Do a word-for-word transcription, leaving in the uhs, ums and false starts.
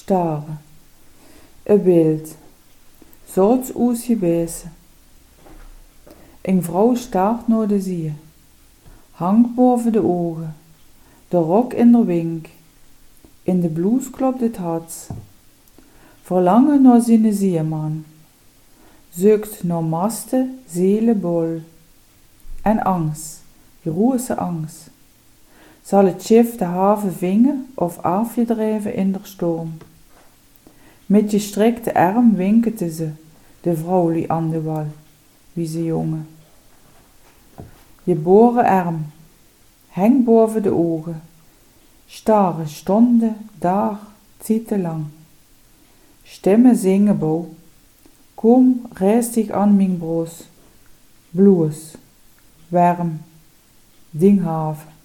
staren. Een beeld, zoals uitgewezen. Een vrouw staart naar de zee, hangt boven de ogen, de rok in de wink, in de blouse klopt het hart. Verlangen naar zijn zeeman, zoekt naar masten, zeilen, bol. En angst, große angst. Zal het schip de haven vingen of afgedreven in de storm? Met gestrekte arm winkete ze, de vrouwlie aan de wal, wie ze jongen. Geboren arm, heng boven de ogen, staren stonden, dag, lang. Stemmen zingen bo, kom, rijst dich aan mijn broos, bloes, warm, dinghaven.